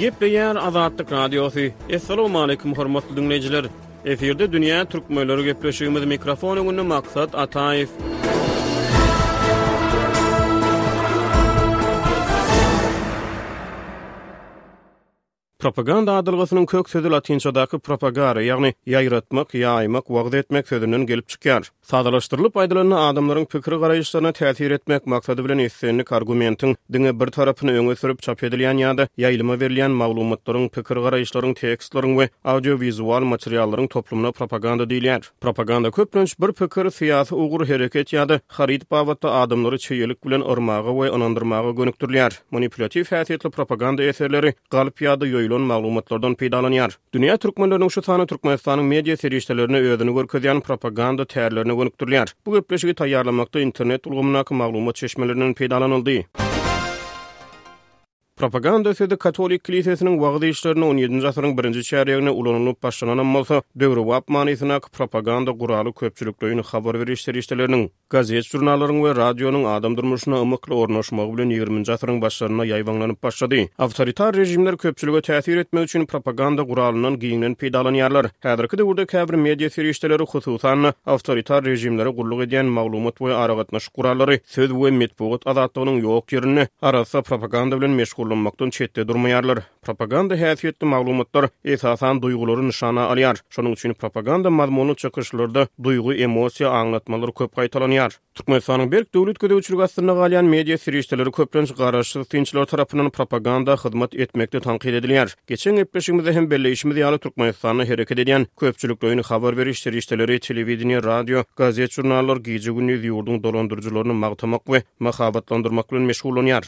Gepleýär Azatlyk Radiosu. Assalamu alaykum hormatly dinleýijiler. Eferde dünýä türkmenleri gepleşigimiz mikrofon öňünde maksat Ataýew. Propaganda adylgysynyň kök sözi latinçadaky propagare, ýagny ýaýratmak, ýaýmak, wagt etmek sözünden gelip çykýar. Sadalaşdyrylyp aýdylanan adamlaryň pikir garaýşlaryna täsir etmek maksady bilen islenlik argumentiň diňe bir tarapyny öňe sürüp çap edilýän ýa-da ýaýlyma berilýän maglumatlaryň, pikir garaýşlaryň, tekstlaryň we audio-wizual materiallaryň toplumuna propaganda diýilýär. Propaganda köplenç bir pikir, syýasy ugur hereket ýa-da harit bawatda adamlary çeýelik bilen ormaga we onandyrmaga gönükdirilýär. Manipulativ häsiýetli propaganda eserleri galyp ýa-da maglumatlardan peýdalanýar. Dünýä türkmenleriniň şu sany Türkmenistanyň media serişdelerine özüni görkezýän propaganda täýerlerine gönükdirilýär. Bu gepleşigi taýýarlamakda internet ulgamynaky maglumat çeşmelerinden peýdalanyldy. Propaganda sözi Katolik kilisesiniň wagdy işlerini 17-nji asyryň 1-nji çäregine ulanylyp başlanan bolsa, döwri wap manysyna propaganda guraly köpçüliklerini habar beriş serişdeleriniň, gazet jurnallaryň we radionyň adam durmuşyna ymykly ornaşmagy bilen 20-nji asyryň başlaryna ýaýwanlanyp başlady. Awtoritar rejimler köpçülüge täsir etmek üçin propaganda guralynyň giňinden peýdalanýarlar. Häzirki döwürde käbir media serişdeleri hususan awtoritar rejimlere gulluk edýän maglumat we aragatnaş gurallary söz we medeniýet azatlygynyň ýok ýerini arasa propaganda bilen meşgul olmaktan çetde durmaýarlar. Propaganda häsiýetli maglumatlar esasan duýgulary nişana alýar. Şonuň üçin propaganda mazmuny çykyşlarda duýgu, emosiýa aňlatmalary köp gaýtalanýar. Türkmenistanyň berk döwlet gödäwçiligi astyna galýan media serişdeleri köplenç garaşsyz tinçler tarapyndan propaganda hyzmat etmekde tanqid edilýär. Geçen gepleşigimizde hem belleýişimiz ýaly Türkmenistanyň hereket edýän köpçüliklerini habar beriş serişdeleri, telewizioniýa, radio, gazet, jurnallar, gije gündüz ýurdun dolandyrjylaryny magtamak we mahabatlandyrmak bilen meşgullanýar.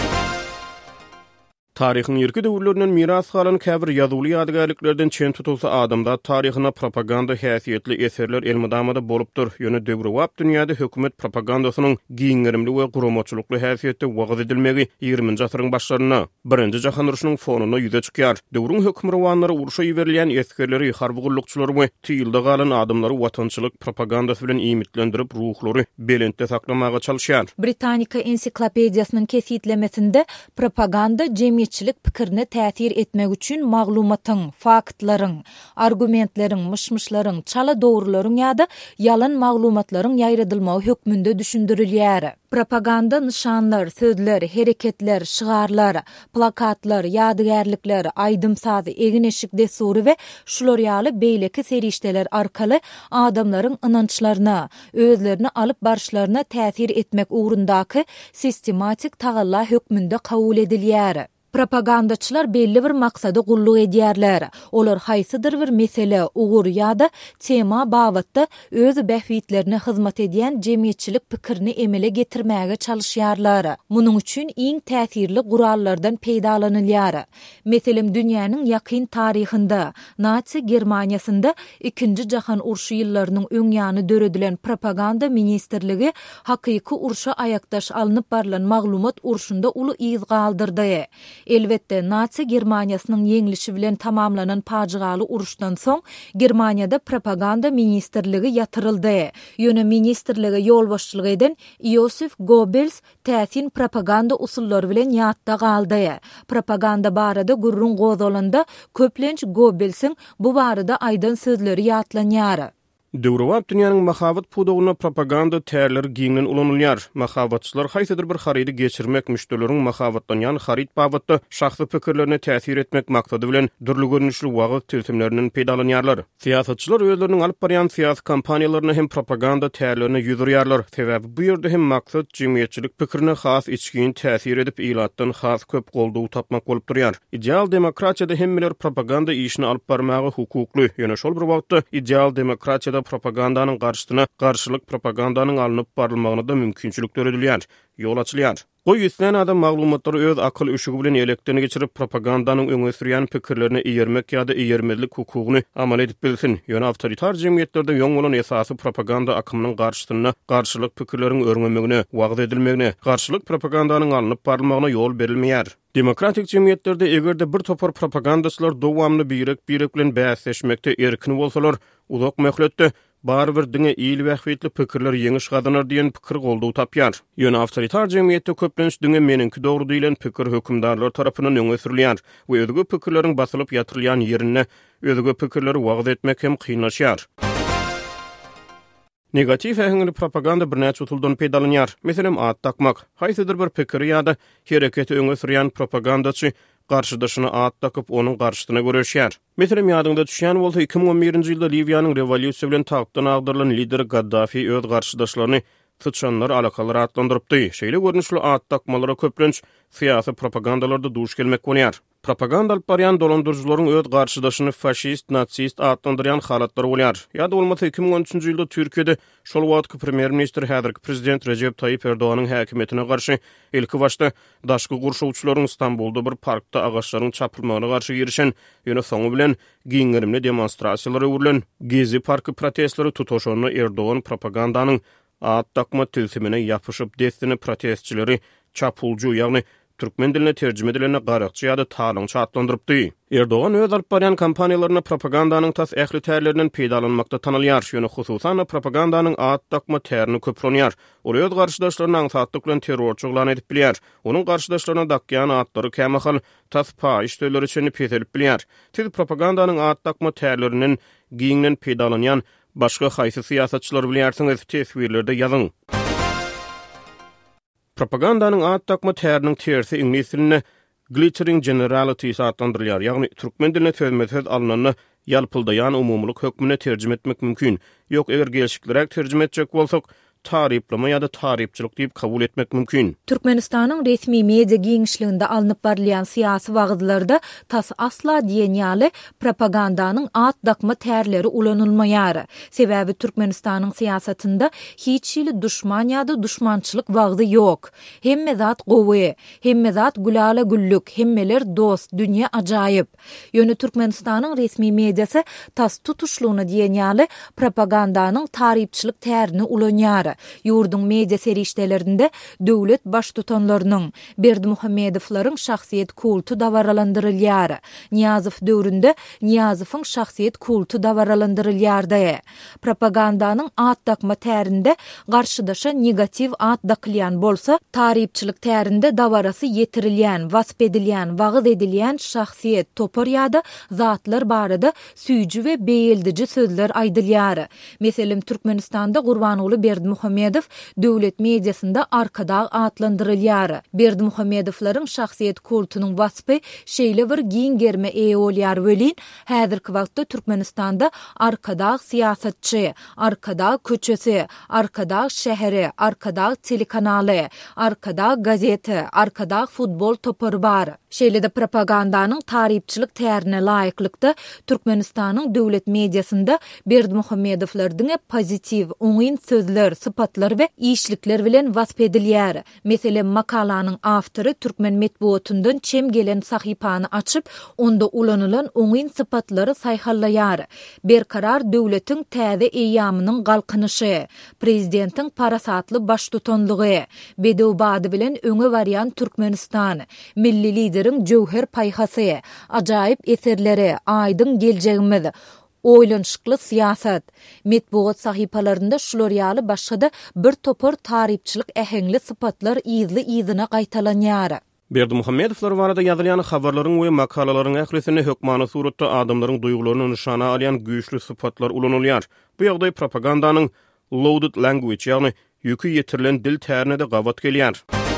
Tarihin ýerki döwürlerinden miras galan käbir ýazyly ýadygärliklerden çen tutulsa adamda taryhyna propaganda häsiýetli eserler elmydamada bolupdyr. Ýöne döwri wap dünýäde hökümet propagandasynyň giňerimli we guramaçylykly häsiýetde wagt edilmegi 20-nji asyryň başlaryna, 1-nji jahan uruşynyň fonuny ýüze çykýar. Döwrüň hökümranlary uruşa ýeberilýän eskerleri, harbygulykçylary we tyýylda galan adamlary watançylyk propagandasy bilen imitlendirip ruhlary belentde saklamaga çalışýar. Britannica ensiklopediýasynyň kesitlemesinde propaganda cemiyetçilik pikirini täsir etmek üçin maglumatyň, faktlaryň, argumentlaryň, mışmışlaryň, çala dogrularyň ýa-da ýalan maglumatlaryň ýaýradylmagy hökmünde düşündirilýär. Propaganda nişanlar, sözler, hereketler, şigarlar, plakatlar, ýadygärlikler, aýdymsaz, egin-eşik desury we şular ýaly beýleki serişdeler arkaly adamlaryň ynançlaryna, özlerini alyp barşlaryna täsir etmek ugrundaky sistematik tagalla hökmünde kabul edilýär. Propagandaçylar belli bir maksady gulluk edýärler. Olar haýsydyr bir mesele, ugur ýa-da tema bawatda öz behwitlerine hyzmat edýän jemgyýetçilik pikirini emele getirmäge çalışýarlar. Munyň üçin iň täsirli gurallardan peýdalanylýar. Meselem dünýäniň ýakyn taryhynda Nazi Germaniýasynda 2-nji jahan urşy ýyllarynyň öňýany döredilen propaganda ministrligi hakyky urşa aýakdaş alınıp barlan maglumat urşunda uly iz galdyrdy. Elbette Nazi Germaniýasynyň ýeňlişi bilen tamamlanan paçygaly uruşdan soň Germaniýada propaganda ministrligi ýatyryldy. Ýöne ministrlige ýolbaşçylyk eden Josef Goebbels täsin propaganda usullary bilen ýatda galdy. Propaganda barada gurrun gozalanda köplenç Goebbelsiň bu barada aýdan sözleri ýatlanýar. Döwri wap dünýäniň mahabat pudogyna propaganda täýerleri giňden ulanylýar. Mahabatçylar haýsydyr bir harydy geçirmek, müşterileriň mahabatlanýan haryt bawatda şahsy pikirlerine täsir etmek maksady bilen dürli görnüşli wagt tilsimlerinden peýdalanýarlar. Siýasatçylar özleriniň alyp barýan siýasy kampaniýalaryny hem propaganda täýerlerine ýüzürýärler. Sebäbi bu ýerde hem maksat jemgyýetçilik pikirine has içgin täsir edip ilatdan has köp goldugy tapmak bolup durýar. Ideal demokratiýada hemmeler propaganda işini alyp barmagy hukukly. Ýöne şol bir wagtda ideal demokratiýada propagandanyň garşysyna garşylyk propagandanyň alınıp barylmagyna da mümkinçilik töredilýär, ýol açylýar. Goý ýüzden adam maglumatlary öz akyl üşügi bilen elekden geçirip propagandanyň öňe sürýän pikirlerini iýermek ýa-da iýermezlik hukugyny amal edip bilsin. Ýöne awtoritar jemgyýetlerde ýoň bolan esasy propaganda akymynyň garşysyna garşylyk pikirleriň örngemegine, wagt edilmegine, garşylyk propagandanyň alınıp barylmagyna ýol berilmeýär. Demokratik jemgyýetlerde egerde bir topar propagandaçylar dowamly birek bilen bäsleşmekde erkin bolsalar, uzak möhletde bar bir diňe iyil wähwetli pikirler ýeňi şygadynar diýen pikir goldaw tapýar. Ýöne awtoritar jemgyýetde köplenç diňe meniňki dogry diýilen pikir hökümdarlar tarapyndan öňe sürilýär we özge pikirleriň basylyp ýatyrylýan ýerine özge pikirleri wagt etmek hem kynlaşýar. Negativ ähli propaganda bir näçe utuldan peýdalanýar. Meselem at takmak, haýsydyr bir pikir ýa-da hereketi öňe sürýän propagandaçy garşydaşyna at takyp onuň garşysyna göreşýär. Meselem ýadyňda düşýän bolsa 2011-nji ýylda Libiýanyň rewolýusiýa bilen tagtdan lider Gaddafi öz garşydaşlaryny sıçanlar alakalar atlandyrypdy. Şeýle görnüşli at takmalara köplenç syýasy propagandalarda duş gelmek bolýar. Propaganda alyp barýan dolandyrjylaryň öz garşydaşyny faşist, natsist atlandyrýan halatlary bolýar. Ýa-da bolmasa 2013-nji ýylda Türkiýede şol wagtky premier minister häzirki prezident Recep Tayyip Erdoğanyň häkimetine garşy ilki başda daşky gurşawçylaryň Istanbulda bir parkda agaçlaryň çapylmagyna garşy girişen ýöne soňu bilen giňerimli demonstrasiýalary öwrülen Gezi parky protestleri tutuşanyny Erdoğan propagandanyň at takma tilsimine ýapyşyp destini protestçileri çapulcu ýagny türkmen diline terjime edilen garaqçy ýa-da talançy atlandyrypdy. Erdoğan öz alyp barýan kampaniýalaryna propagandanyň tas ähli tärlerinden peýdalanmakda tanylýar. Şonu hususan propagandanyň at takma tärini köplenýär. Ol öz garşydaşlaryny aňsatlyk bilen terrorçy glan edip bilýär. Onuň garşydaşlaryna dakýan atlary kämahal tas paýyş töleri üçin peýdelip bilýär. Tiz propagandanyň at takma tärlerinden giňden peýdalanýan başga haýsy syýasatçylar bilýärsiňiz teswirlerde ýazyň. Propagandanyň at takma täriniň tersi ingliz diline glittering generalities adlandyrylýar. Ýagny türkmen diline sözmesiz alynany ýalpyldaýan umumlyk hökmüne terjime etmek mümkin. Ýok eger gelişiklerek terjime etjek bolsak, tariplama ýa-da taripçilik diýip kabul etmek mümkin. Türkmenistanyň resmi media giňişliginde alınıp barylýan syýasy wagtlarda tas asla diýen ýaly propagandanyň at dakma tärleri ulanylmaýar. Sebäbi Türkmenistanyň syýasatynda hiç ýyly düşman ýa-da düşmançylyk wagty ýok. Hemme zat gowy, hemme zat gülala güllük, hemmeler dost, dünýä ajaýyp. Ýöne Türkmenistanyň resmi mediasy tas tutuşlugyny diýen ýaly propagandanyň taripçilik tärini ulanýar. Ýurdun media serişdelerinde döwlet baş tutanlarynyň Berdimuhammedowylaryň şahsiýet kultu dawaralandyrylýar. Niýazow döwründe Niýazowyň şahsiýet kultu dawaralandyrylýardy. Propagandanyň at dakma tärinde garşydaşa negativ at daklýan bolsa, taripçilik tärinde dawarasy ýetirilýän, wasp edilýän, wagt edilýän şahsiýet topar ýa-da zatlar barada süýjü we beýildici sözler aýdylýar. Meselem Türkmenistanda Gurbanuly Berdimuhammedow döwlet mediasynda arkada atlandyrylýar. Berdimuhammedowlaryň şahsiýet kultunyň waspy şeýle bir giň germe eýe bolýar welin häzirki wagtda Türkmenistanda arkada syýasatçy, arkada köçesi, arkada şäheri, arkada telekanaly, arkada gazeti, arkada futbol topary bar. Şeýle de propagandanyň taripçilik tärine laýyklykda Türkmenistanyň döwlet mediasynda Berdimuhammedowlaryň pozitiv, oňyn sözler, sıpatlar we işlikler bilen wasp edilýär. Meselem makalanyň awtory türkmen medeniýetininden çem gelen sahypany açyp, onda ulanylan oňyn sıpatlary saýhallaýar. Berkarar döwletiň täze eýamynyň galkynyşy, prezidentiň parasatly baş tutanlygy, bedewbady bilen öňe barýan Türkmenistan, milli lideriň jowher paýhasy, ajaýyp eserleri, aýdyň geljegimiz, oýlanşykly syýasat, medeniýet sahypalarynda şular ýaly başga bir topar taripçilik ähengli sypatlar ýyzyna gaýtalanýar. Berdimuhammedowlar barada ýazylýan habarlaryň we makalalaryň ählisini hökmany suratda adamlaryň duýgularyny nişana alýan güýçli sypatlar ulanylýar. Bu ýagdaý propagandanyň loaded language ýagny ýükü ýetirilen dil tärini de gawat gelýär.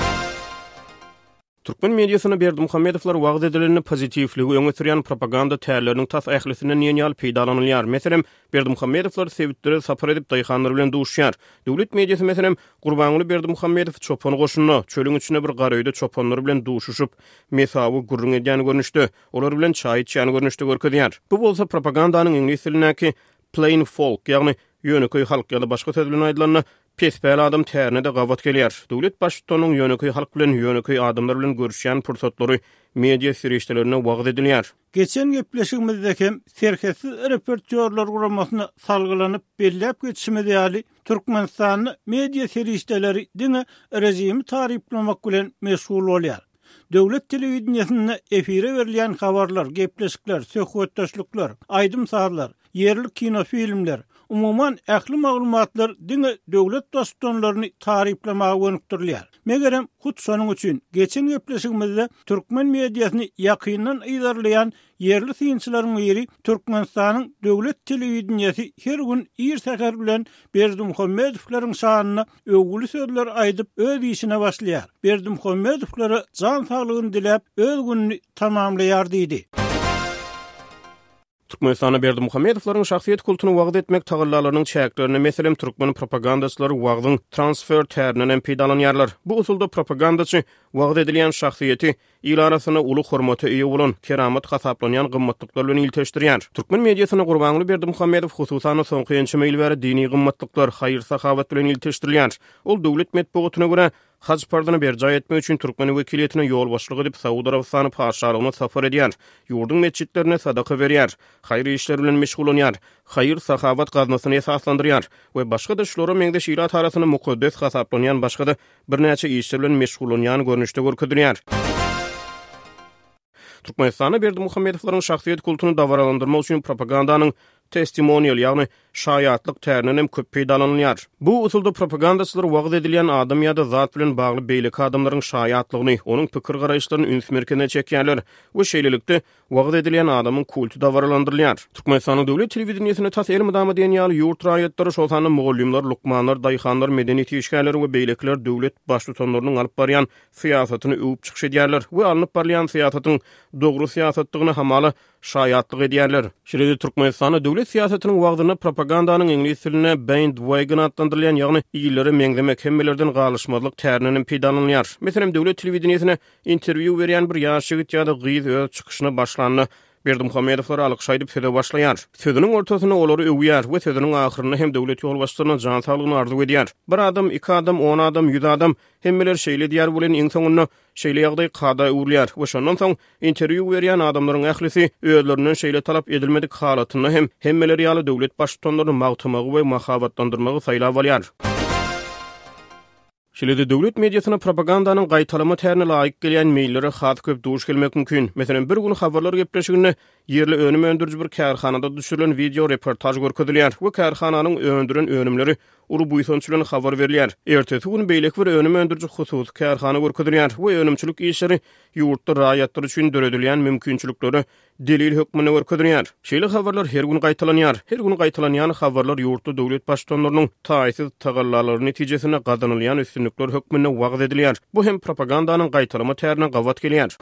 Türkmen mediasyna Berdimuhammedowlar wagt edilenini pozitivligi öňe sürýän propaganda tärleriniň tas ählisine näňal peýdalanylýar. Meselem Berdimuhammedowlar sebitleri sapar edip daýhanlar bilen duşýar. Döwlet mediasy meselem Gurbanuly Berdimuhammedow çopan goşunyny çölüň içine bir garaýda çopanlar bilen duşuşyp mesawy gurrun edýän görnüşde, olar bilen çaý içýän görnüşde görkezýär. Bu bolsa propagandanyň ingliz dilindäki plain folk ýagny ýöneköy halk ýa-da başga söz bilen aýdylanyny pespäl adam tärini de gawat gelýär. Döwlet başçynyň ýöneköy halk bilen ýöneköy adamlar bilen görüşýän pursatlary media serişdelerine wagt edilýär. Geçen gepleşigimizdeki serhesiz reportörler guramasyna salgylanyp belläp geçişimiz ýaly Türkmenistanyň media serişdeleri diňe rejimi tariplemek bilen meşgul bolýar. Döwlet telewizionyasynda efire berilýän habarlar, gepleşikler, söhbetdaşlyklar, aýdym sahatlar, yerli kino filmler, umuman ähli maglumatlar diňe döwlet dostonlaryny taryplamagy gönükdirýär. Megerem hut şonuň üçin geçen gepleşigimizde türkmen mediasyny ýakyndan ýydarlayan yerli synçylaryň biri Türkmenistanyň döwlet telewizionyasy her gün ir säher bilen Berdimuhammedowlaryň şanyna öwgüli sözler aýdyp öz işine başlaýar. Berdimuhammedowlara jan saglygyny dilep öz gününi tamamlaýar diýdi. Türkmenistana Berdimuhammedowlaryň şahsiýet kultuny wagt etmek tagallalarynyň çäklerini meselem türkmen propagandaçylary wagdyň transfer tärinden peýdalanýarlar. Bu usulda propagandaçy wagt edilen şahsiýeti il arasyna uly hormaty eýe bolan keramat hasaplanýan gymmatlyklar bilen ilteşdirýär. Türkmen mediasyna Gurbanly Berdimuhammedow hususan soňky ýençe meýilbäri dini gymmatlyklar, haýyr sahabat bilen ilteşdirilýär. Ol döwlet medeniýetyne görä Hac pardyny berjay etmek üçin Türkmen wekiliýetine ýol başlygy edip Saudi Arabistany paşalygyna safar edýär. Ýurdun mesçitlerine sadaka berýär, haýry işler bilen meşgul bolýar, haýyr sahabat gaznasyny esaslandyrýar we başga da şolara meňde şirat arasyny mukaddes hasaplanýan başga da birnäçe işler bilen meşgul bolýan görnüşde görkezilýär. Türkmenistana Berdimuhammedowlaryň şahsiýet kultuny dawralandyrmak üçin propagandanyň testimonial ýagny şaýatlyk tärinden köp peýdalanýar. Bu usulda propagandaçylar wagt edilen adam ýa-da zat bilen bagly beýleki adamlaryň şaýatlygyny, onuň pikir garaýşlaryny üns merkezine çekýärler we şeýlelikde wagt edilen adamyň kultu dawralandyrylýar. Türkmenistanyň döwlet telewizionyasynda tas elmydama diýen ýaly ýurt raýatlary şolsany mugallymlar, lukmanlar, daýhanlar, medeniýet işgärleri we beýlekler döwlet başlyklarynyň alyp barýan syýasatyny öwüp çykyş edýärler we alyp barýan syýasatyň dogry syýasatdygyny hamaly şaýatlyk edýärler. Şeýle Türkmenistanyň döwlet syýasatynyň wagdyna propagandanyň ingliz diline bandwagon adlandyrylýan ýagny ýylary meňzemek hemmelerden galyşmazlyk tärinden peýdalanýar. Meselem döwlet telewizionyasine interwiu berýän bir ýaş ýigit ýa-da gyz öz çykyşyny başlanyny Berdimuhammedowlar alykşaýdyp söze başlaýar. Sözüniň ortasyna olary öwýär we sözüniň ahyryna hem döwlet ýolbaşçylaryna jan saglygyny arzu edýär. Bir adam, 2 adam, 10 adam, 100 adam hemmeler şeýle diýär bolan iň soňunda şeýle ýagdaý kada öwrülýär we şondan soň interwiu berýän adamlaryň ählisi özlerinden şeýle talap edilmedik halatyny hem hemmeleri ýaly döwlet başlyklaryny magtamagy we mahabatlandyrmagy saýlap alýar. Şeýle döwlet mediasyna propagandanyň gaýtalama tärini laýyk gelýän meýillere has köp duş gelmek mümkin. Meselem bir gün habarlar gepleşiginde yerli önüm öndürücü bir kärhanada düşürilen video reportaj görkezilýär we kärhananyň öndüren önümleri uly buýsançylaryna habar berilýär. Ertesi gün beýlek bir önüm öndürücü hususy kärhana görkezilýär we önümçilik işleri ýurtda raýatlar üçin döredilýän mümkinçilikleri delil hökmüne görkezilýär. Şeýle habarlar her gün gaýtalanýar. Her gün gaýtalanýan habarlar ýurtda döwlet başlyklarynyň taýsyz tagallary netijesinde gazanylýan üstünlikler hökmüne wagt edilýär. Bu hem propagandanyň gaýtalama tärinden gawat gelýär.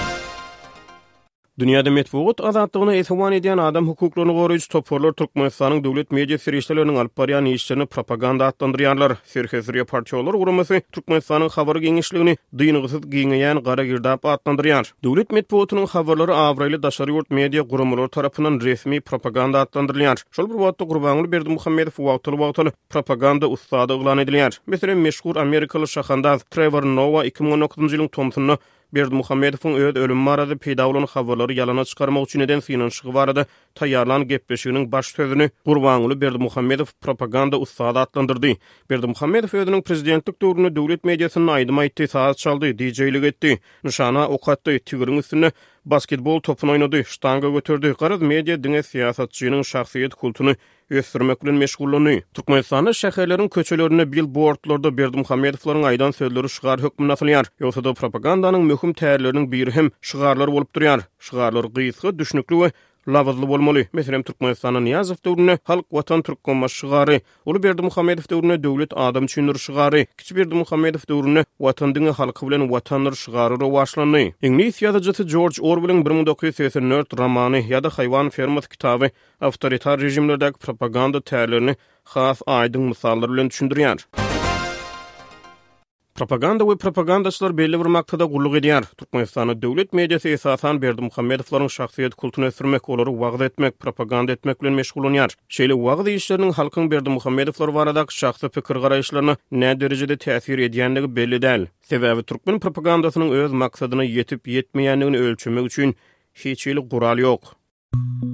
Dünyada metbuat azatlygyny eswan edýän adam hukuklaryny goraýjy toporlar Türkmenistanyň döwlet media serişleriniň alyp barýan işlerini propaganda adlandyrýarlar. Serhezriýe partiýalar guramasy Türkmenistanyň habar geňişligini dynygysyz giňeýän gara girdap adlandyrýar. Döwlet metbuatynyň habarlary awraýly daşary ýurt media guramalary tarapyndan resmi propaganda adlandyrylýar. Şol bir wagtda Gurbanly Berdimuhammedow wagtly propaganda ustady eglan edilýär. Meselem meşhur Amerikaly şahandaz Trevor Noah 2019-njy ýylyň Thompsony Berdimuhammedowyň öz ölüm barada peýda bolan habarlary ýalana çykarmak üçin eden synanşygy barada taýýarlan gepleşiginiň baş sözüni Gurbanly Berdimuhammedow propaganda ustady adlandyrdy. Berdimuhammedow özüniň prezidentlik döwründe döwlet mediasyny aýdym aýtdy, saat çaldy, DJ-lik etdi, nişana okatdy, tigiriň üstüne basketbol topunu oynady, ştanga götürdü. Garaz media diňe siýasatçynyň şahsiýet kultuny ösdürmek bilen meşgullany. Türkmenistanyň şäherleriň köçelerine billboardlarda Berdimuhammedowlaryň aýdan sözleri şygar hökmüne asylýar. Ýogsa da propagandanyň möhüm tärileriniň biri hem şygarlar bolup durýar. Şygarlar gysga, düşnükli we lawazly bolmaly. Meselem Türkmenistanyň Niýazow döwründe halk watan türkmenma şygary, uly Berdimuhammedow döwründe döwlet adam üçin şygary, kiçik Berdimuhammedow döwründe watan diňe halky bilen watanlar şygary başlandy. Ingliz ýazgıçy George Orwell'in 1984 romany ýa-da Haýwan fermasy kitaby awtoritar rejimlerdäki propaganda tärilerini has aýdyň misallar bilen düşündirýär. Propaganda we propagandaçylar belli bir maksada gulluk edýär. Türkmenistanyň döwlet mediasy esasan Berdimuhammedowlaryň şahsiýet kultuny ösdürmek, olary wagt etmek, propaganda etmek bilen meşgul bolýar. Şeýle wagt işleriniň halkyň Berdimuhammedowlar baradaky şahsy pikir garaýşlaryna näme derejede täsir edýänligi belli däl. Sebäbi türkmen propagandasynyň öz maksadyna ýetip ýetmeýänligini ölçemek üçin hiç ýyly gural ýok.